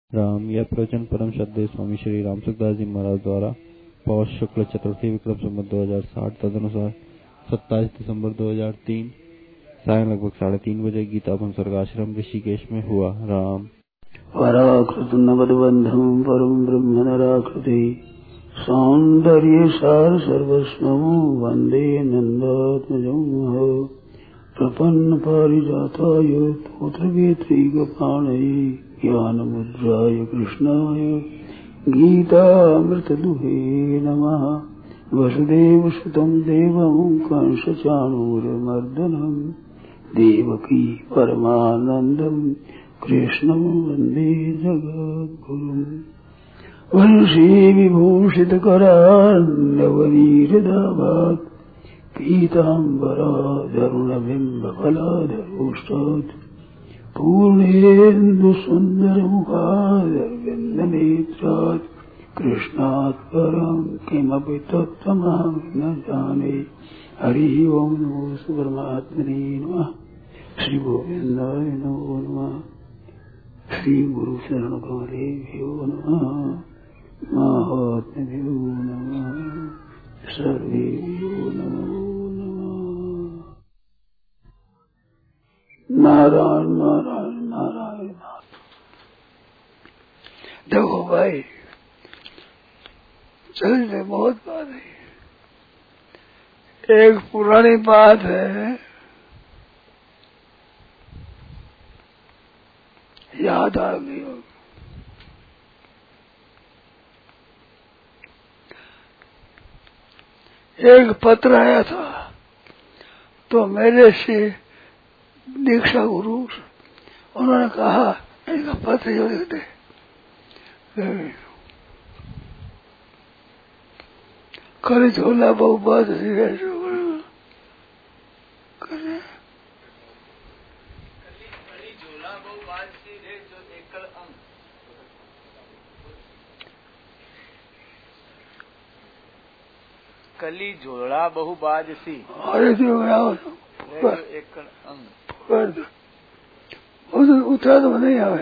राम। यह प्रवचन परम श्रद्धेय स्वामी श्री राम सुखदास जी महाराज द्वारा पौष शुक्ल चतुर्थी विक्रम संवत 2060 तदनुसार 27 दिसंबर 2003 सायं लगभग 3:30 बजे गीता स्वर्ग आश्रम ऋषिकेश में हुआ। राम। पराकृतनवद्बन्धं परं ब्रह्म नराकृति सौन्दर्य सार सर्वस्वं वन्दे नन्दात्मजं प्रपन्न पारिजाताय तोत्रवेत्रैकपाणये ज्ञानमुद्राय कृष्णाय गीतामृतदुहे नमः। वसुदेवसुतं देवं कंसचाणूरमर्दनं देवकी परमानन्दं कृष्णं वन्दे जगद्गुरुम्। वंशी विभूषितकरान्नवनीरदाभात् पीताम्बराधरुणबिम्बफलाधरोष्टात् पूर्णेन्दुसुन्दरमुखादरविन्दनेत्रात् कृष्णात् परं किमपि तत्त्वमहं न जाने। हरि ओं नमो परमात्मने नमः। श्री गोविंदाय नमो नमः। श्री गुरु शरण कमलेभ्यो नमः। महात्म्यो नमः। सर्वेभ्यो नमो नमः। नारायण नारायण नारायण। देखो भाई, चलने बहुत बात है। एक पुरानी बात है, याद आ गई हो। एक पत्र आया था तो मेरे से दीक्षा गुरु उन्होंने कहा इनका पत्र जो लिख दे। करे झोला बहु बात कली झोला बहुबाज सी। अरे जो एक अंग उठा तो नहीं आवे।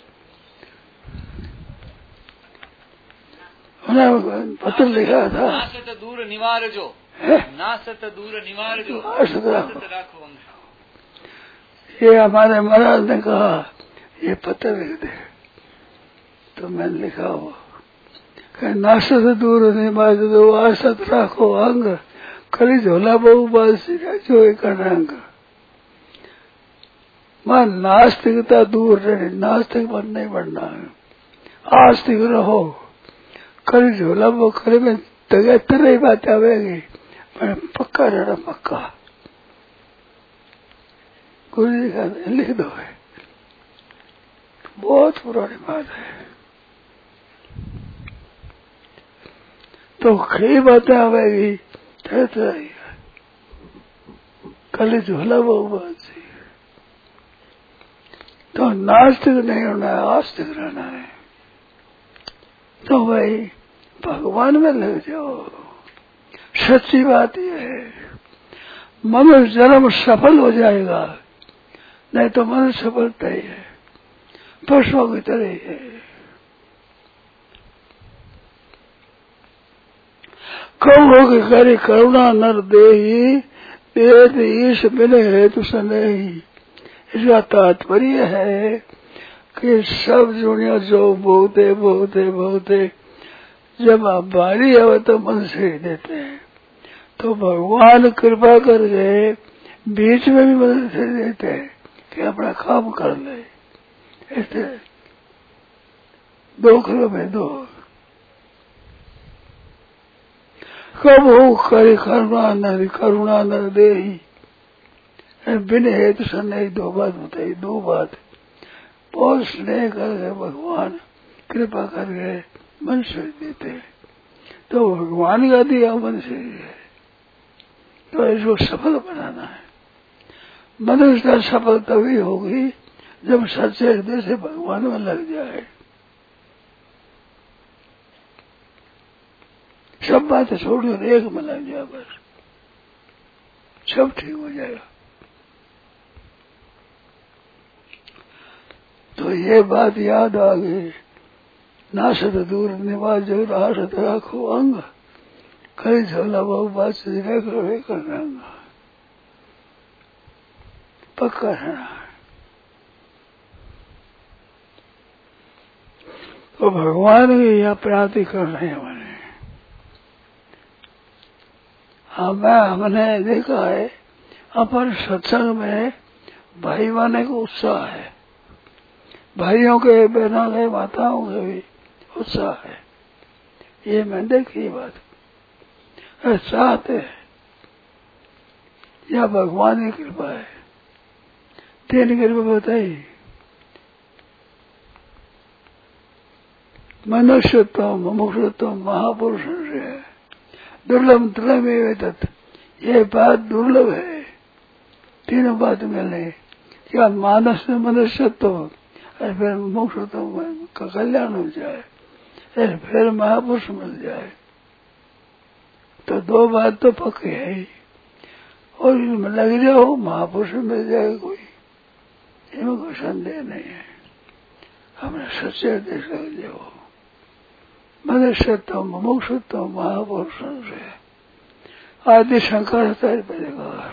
पत्र लिखा था, नासत दूर निवार जो, नासत दूर निवार जो, नासत राखो अंग। ये हमारे महाराज ने कहा ये पत्र लिख दे, तो मैंने लिखा वो नासत दूर निवार जो आसत राखो अंग, कली झोला बहु बासी जो एक रंग। मां नास्तिकता दूर रहे, नास्तिक बन नहीं बनना है, आस्तिक रहो। कली झोला वो कली में तरह ही बात आवेगी, पक्का रहना पक्का। गुरु जी का लिख दो है, बहुत पुरानी बात है। तो कई बातें आवेगी तरह तरह। कली झोला वो बात सी। तो नास्तिक नहीं होना है, आस्तिक रहना है। तो भाई भगवान में लग जाओ। सच्ची बात यह है, मनुष्य जन्म सफल हो जाएगा, नहीं तो मनुष्य सफलता ही है, पशुओं की तरह ही है। कहो कि करे करुणा नर देही, देत ईश मिले हेतु सनेही। इसका तात्पर्य है कि सब दुनिया जो बहुते बहुते बहुते जब बारी आवे तो मन से ही देते हैं, तो भगवान कृपा करके बीच में भी मन से देते हैं कि अपना काम कर ले। ऐसे दो करो में दो। कब हो करे करुणा न दे बिन हेतु सन्नई। दो बात बताई, दो बात। बहुत स्नेह करके भगवान कृपा करके मन से देते हैं, तो भगवान का दिया मन से है। तो इसको सफल बनाना है। मनुष्य सफल तभी होगी जब सच्चे हृदय से भगवान में लग जाए। सब बातें छोड़िए, एक में लग जाए, बस सब ठीक हो जाएगा। तो ये बात याद आ गई नासत दूर निवास जगत आसत राखो अंग कई झोला बहु बात से कर रंग पक्का रहना। तो भगवान की यह प्राप्ति कर रहे हैं मैंने। हमने देखा है अपन सत्संग में भाई माने को उत्साह है, भाइयों के बहनों के माताओं के भी उत्साह है, ये मैं देखी बात चाहते हैं। यह भगवान की कृपा है। 3 कृपा बताई, मनुष्यत्व मुमुक्षुत्व महापुरुष से दुर्लभ दुर्लभ तत्, ये बात दुर्लभ है। 3 बात मिले, क्या मानस में मनुष्यत्व और फिर मुमुक्षुत्व का कल्याण हो जाए और फिर महापुरुष मिल जाए, तो 2 बात तो पक्की है ही। और इनमें लग जाओ महापुरुष मिल जाए कोई, इनमें कोई संदेह नहीं है। हमने सच्चे देश लग जाओ मनुष्यत्व मुमुक्षुत्व महापुरुष से आदि शंकराचार्य पहले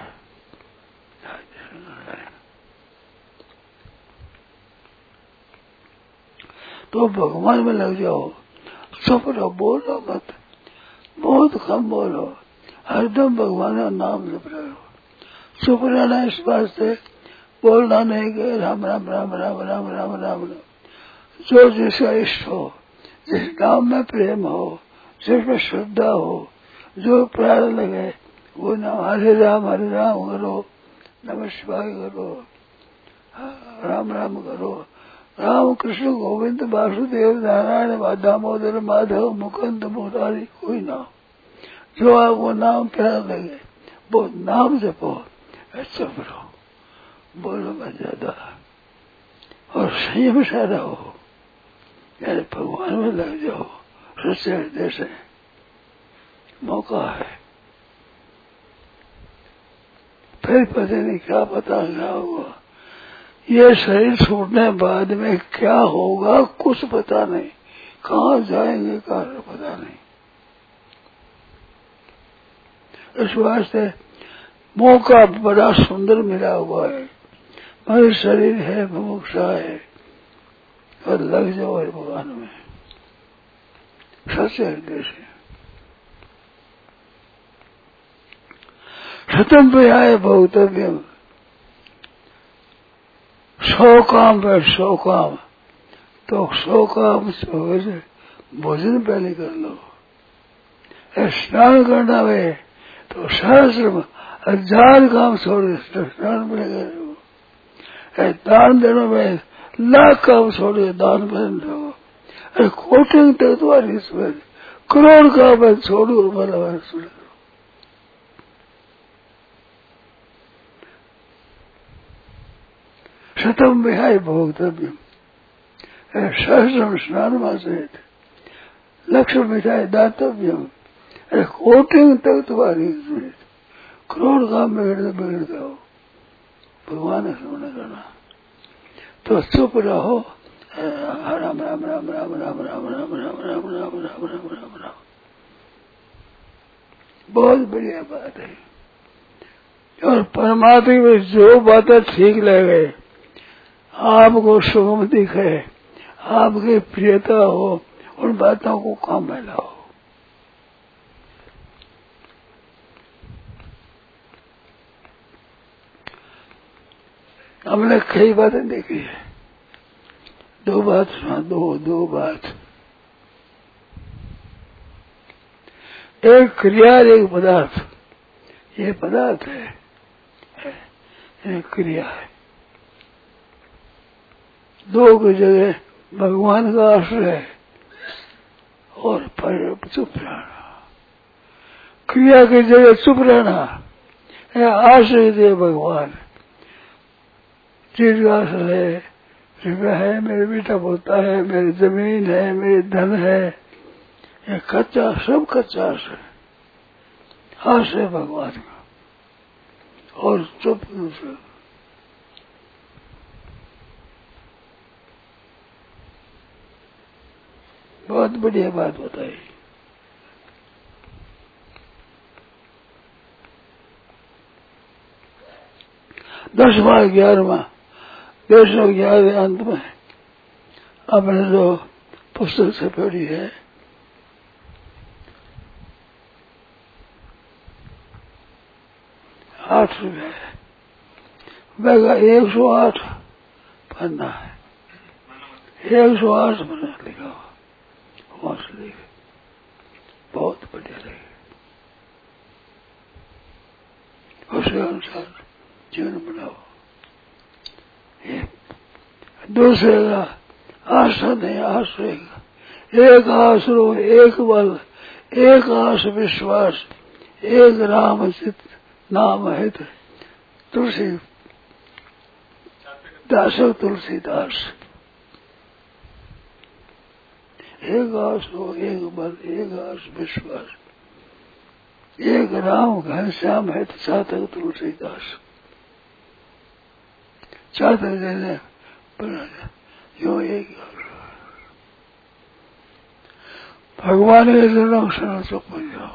तो भगवान में लग जाओ, चुप रहो, बोलो मत, बहुत कम बोलो, हरदम भगवान का नाम जप रहे हो। चुप रहना इस बात से बोलना नहीं कि राम राम राम राम राम राम राम। जो जिसका इष्ट हो, जिस नाम में प्रेम हो, जिसमें श्रद्धा हो, जो प्यार लगे वो नाम हरे राम करो, नमः शिवाय करो, राम राम करो। राम कृष्ण गोविंद वासुदेव नारायण दामोदर माधव मुकुंद मुरारी, कोई नाम जो आपको नाम प्यार लगे वो नाम जपो, चुप रहो, बोलो मत ज्यादा और संयम से रहो, यानी भगवान में लग जाओ। सच्चे हृदय से मौका है, फिर पता नहीं क्या पता क्या होगा। ये शरीर छूटने बाद में क्या होगा कुछ पता नहीं, कहाँ जाएंगे कहाँ पता नहीं। इस वास्ते मौका बड़ा सुंदर मिला हुआ है। मेरे शरीर है, मुमुक्षा है, और लग जाओ भगवान में सच्चे हृदय से। शतम पे आए बहुतव्यम, 100 काम पर 100 काम, तो 100 काम से भोजन पहले कर लो। स्नान करना है तो सहस्र 1000 काम छोड़े स्नान पहले करो। दान देना में 1,00,000 काम छोड़े दान पहले दो। अरे कोटिंग तक तुम्हारी इसमें करोड़ काम छोड़ो वाला सुन। शतम विहाय भोक्तव्यम, सहस्रम स्नान मासेत, लक्ष्य मिठाई दातव्यम। अरे कोटिंग तक तुम्हारी इसमें करोड़ काम बिगड़ जाओ, भगवान ने स्मरण करना। तो चुप रहो, राम राम राम राम राम राम राम राम राम राम राम राम राम राम राम। बहुत बढ़िया बात है। और परमात्मा में जो बातें ठीक लगे, आपको सुगम दिखे, आपकी प्रियता हो, उन बातों को काम में लाओ। हमने कई बातें देखी है, 2 बात सुना, दो बात, एक क्रिया एक पदार्थ। ये पदार्थ है, ये क्रिया है। 2 की जगह भगवान का आश्रय और पर चुप रहना, क्रिया की जगह चुप रहना, आश्रय दे भगवान। चीज का आश्रय है, मेरे बेटा बोलता है, मेरी जमीन है, मेरी धन है, ये कच्चा, सब कच्चा आश्रय भगवान का। और चुप दूसरा, बहुत बढ़िया बात बताई। 10वां 11वां 1011 अंत में आपने जो पुस्तक से पढ़ी है, ₹8 वह 108 पन्ना है, 108 पन्ना लिखा हुआ वहां से लिखे, बहुत बढ़िया लगे। उसके अनुसार जीवन बनाओ। दूसरे का आशा नहीं, आश्रय का एक आश्रो, एक बल, एक आश विश्वास, एक राम चित नाम है तुलसी दासो तुलसीदास। एक आश्रो, एक बल, एक आश विश्वास, एक राम घनश्याम है चातक तुलसीदास। चातक जैसे यो एक भगवान के चरणों शरण चुप बन जाओ।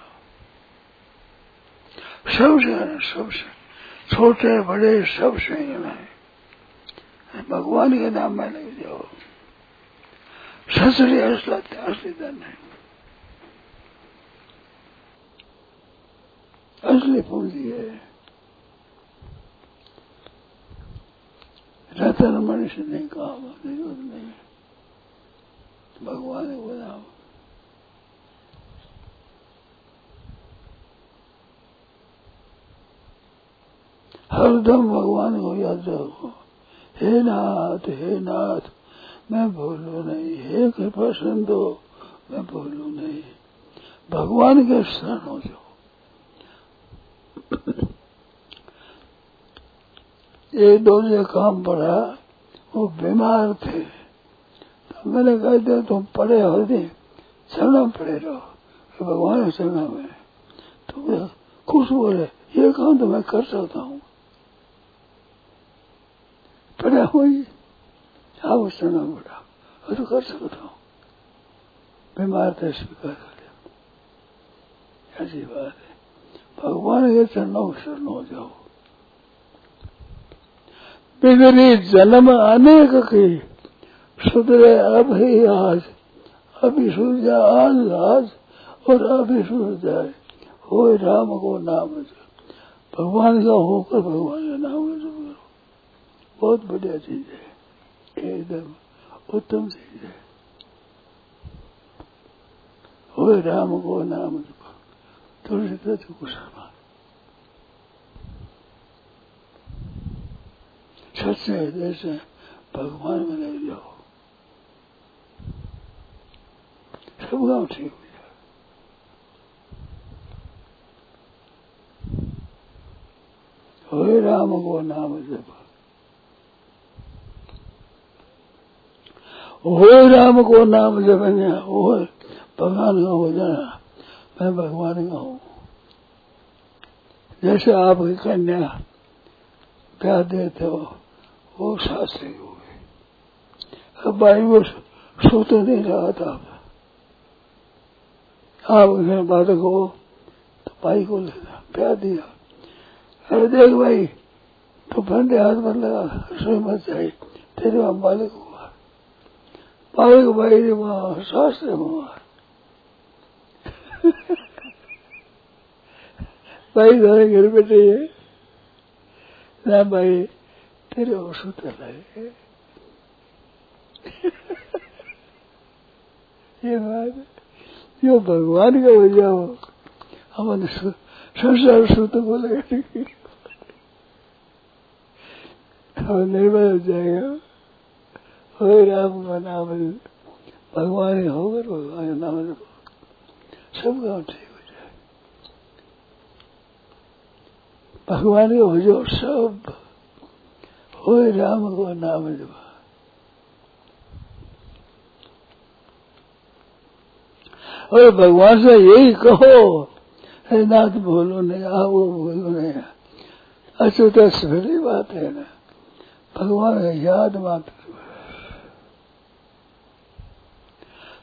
सबसे छोटे बड़े सबसे में भगवान के नाम में लग जाओ। ससुरी असली धन है, असली पूंजी है। रतन मनुष्य नहीं काम नहीं, भगवान को नाम। हरदम भगवान को याद रखो। हे नाथ मैं भूलू नहीं, हे कृपा सिंधु मैं भूलू नहीं। भगवान के शरण हो जाओ। एक दो जो काम पड़ा, वो बीमार थे, तो मैंने कहा था तुम पड़े हो नहीं, चरणों पड़े रहो, भगवान के चरणों में। तो खुश बोले ये काम तो मैं कर सकता हूँ, पड़ा हुई आप उस चरणों पड़ा, वो तो कर सकता हूँ। बीमार थे, स्वीकार कर लिया। ऐसी बात है, भगवान के चरणों में शरण हो जाओ। बिगड़ी जन्म अनेक की, सुधरे अब ही आज, अभी सुध जाए आज और अभी सुध जाए। हो राम को नाम जप, भगवान का होकर भगवान का नाम जप करो। बहुत बढ़िया चीज है, एकदम उत्तम चीज है। हो राम को नाम जप, तुलसी को शर्मा। सच्चे हृदय से भगवान में लग जाओ, सब काम ठीक हो जाए। हो राम को नाम जप, हो राम को नाम जपने, हो भगवान का हो जाना, मैं भगवान का हूँ। जैसे आपकी कन्या प्यार देते हो, वो शास्त्री हो गई। अब भाई वो सो तो नहीं रहा था, आप घर बालक हो तो भाई को लेना प्यार दिया। अरे देख भाई तो फंडे हाथ मत लगा, रसोई मत जाए, तेरे वहां बालक हुआ, बालक भाई ने वहां शास्त्र हुआ। भाई सारे घर बैठे है ना, भाई तेरे औसत लगे। ये बात जो भगवान का हो जाओ, हमने संसार सूत्र बोलेगा, हम निर्भर हो जाएगा। हो राम का नाम भगवान होकर भगवान का नाम सब काम ठीक हो जाए। भगवान के हो जाओ सब, हो राम को नाम जपा। और भगवान से यही कहो, है नाथ बोलो नहीं, वो बोलो नहीं, अछूता सफली बात है ना। भगवान का याद मात्र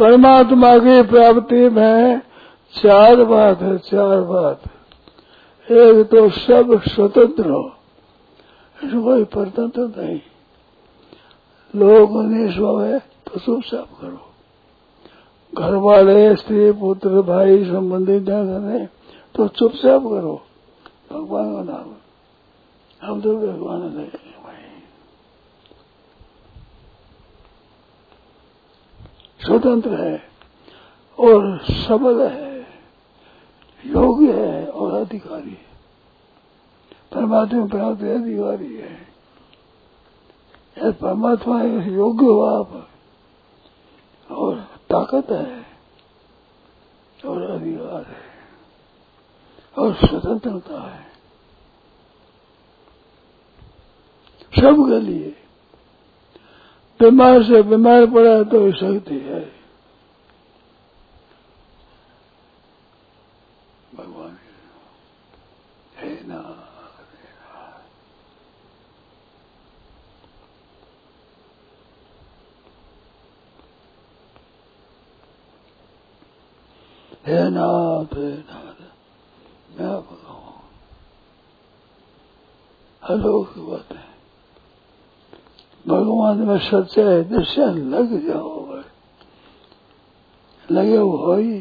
परमात्मा की प्राप्ति में चार बात है, चार बात। एक तो सब स्वतंत्र हो, इसमें कोई परतंत्र नहीं। लोग निस्व है तो चुपचाप करो। घर वाले, स्त्री, पुत्र, भाई, संबंधी न करें तो चुपचाप करो। भगवान का नाम, हम तो भगवान नहीं भाई। स्वतंत्र है और सबल है, योग्य है और अधिकारी है। परमात्मा प्राप्त अधिकारी है। परमात्मा योग्य हो आप, और ताकत है और अधिकार है और स्वतंत्रता है सबके लिए। बीमार से बीमार पड़ा तो शक्ति है भगवान है ना। हे नाथ, हे नाथ, मैं भगवान। अलौकिक बात है। भगवान में सच्चा है, दर्शन लग जाओ, लगे हो ही।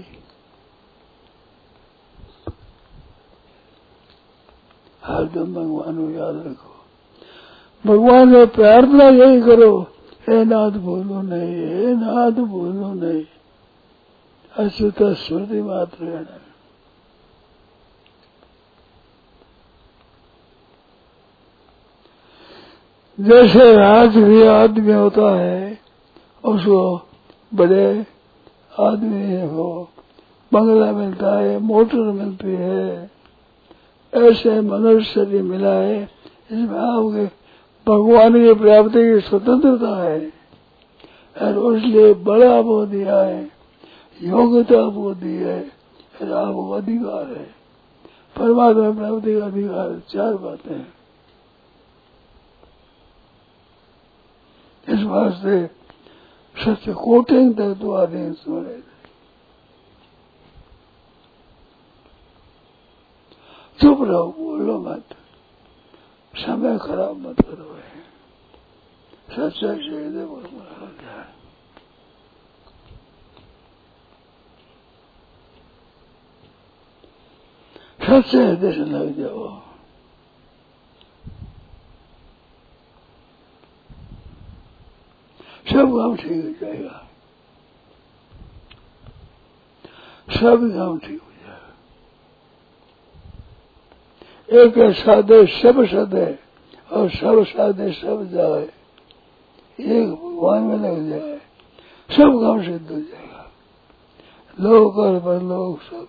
हरदम भगवान को याद रखो। भगवान में प्रार्थना यही करो, हे नाथ बोलो नहीं, हे नाथ बोलो नहीं, अच्युत स्मृति मात्र है। जैसे राजगृह आदमी होता है, उसको बड़े आदमी को बंगला मिलता है, मोटर मिलती है, ऐसे मनुष्य शरीर मिला है। इसमें आपके भगवान की प्राप्ति की स्वतंत्रता है और इसलिए बड़ा आपको दिया है, योग्यता आपको दी है और आपको अधिकार है। परमात्मा प्राप्ति का अधिकार चार बातें हैं। इस वास्ते सत्य कोटिंग तक तो आदि सुने। चुप रहो, बोलो मत, समय खराब मत करो। सच्चा शहीद है। सच्चे हृदय से लग जाओ। सब काम ठीक हो जाएगा, सब काम ठीक हो जाएगा। एक है साधे सब सदे और सब साधे सब जाए, एक भगवान में लग जाए, सब काम सिद्ध हो जाएगा। लोग और परलोक सब।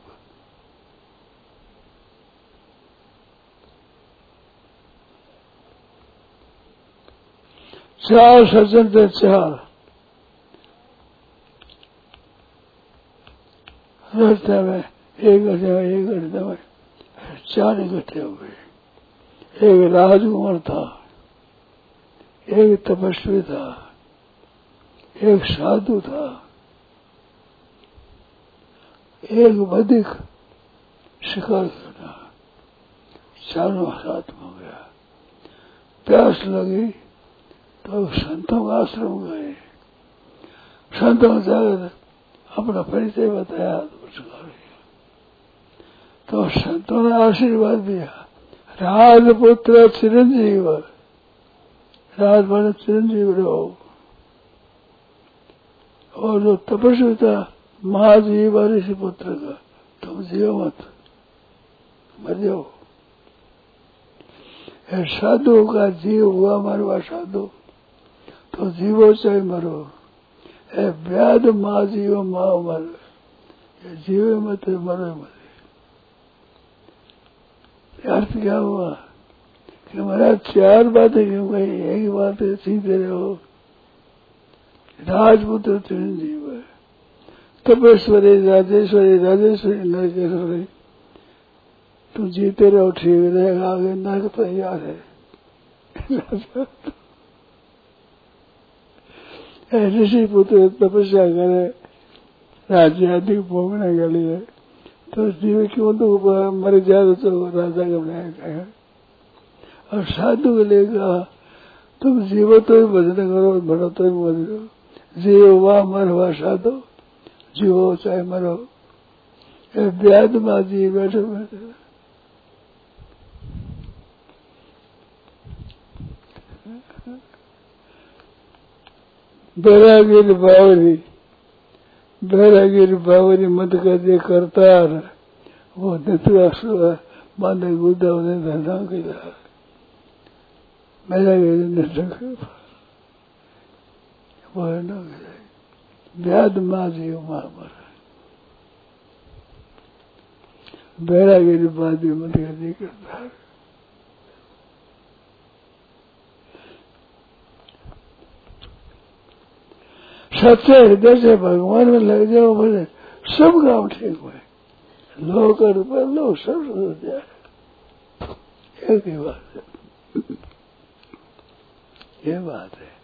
चार सज्जन थे, चार रास्ते में एक घंटे में चार इकट्ठे हो गए। एक राजकुमार था, एक तपस्वी था, एक साधु था, एक वैदिक शिकार करना। चारों साथ हो गया। प्यास लगी तो संतों का आश्रम गए। संतों ने जाकर अपना परिचय बताया तो संतों ने आशीर्वाद दिया, राजपुत्र चिरंजीव, राज बने चिरंजीव रहो। और जो तपस्वी था महाजीव ऋषि पुत्र का, तुम जियो मत, मर जाओ। साधु का जीव हुआ मरवा साधु, तो जीवो चाहे मरो। व्याध माँ जीव माँ मर, जीवे मत मरो मत। अर्थ क्या हुआ कि महाराज चार बातें क्यों कही, एक बात सीधे रहो। राजपुत्र चिरंजीव है, तपेश्वरी राजेश्वरी, राजेश्वरी नरकेश्वरी। तुम जीते रहो, ठीक रहेगा, आगे नरक तैयार है। ऋषि पुत्र तपस्या करे, राज्य आदि भोगने के लिए, तो जीव क्यों तो मर जाए तो राजा का बनाया। और साधु के लिए कहा तुम जीवो तो ही भजन करो, मरो तो ही भजन करो। जीव वाह मर हुआ साधु, जीवो चाहे मरो। ब्याज में जी बैठे बैठे बैरागिर बावरी, बैरागिर बावरी मत कर दे करतार, वो नित्य माने गुदा ने धना किया। बैरागिर ने वो न ब्याज माँ जी माँ मर, बैरागिर बादी मत कर दे करतार। सच्चे हृदय से भगवान में लग जाओ, बोले सब काम ठीक हुए। लोग कर पर लोग सब सुधर जाए। एक ही बात है, ये बात है।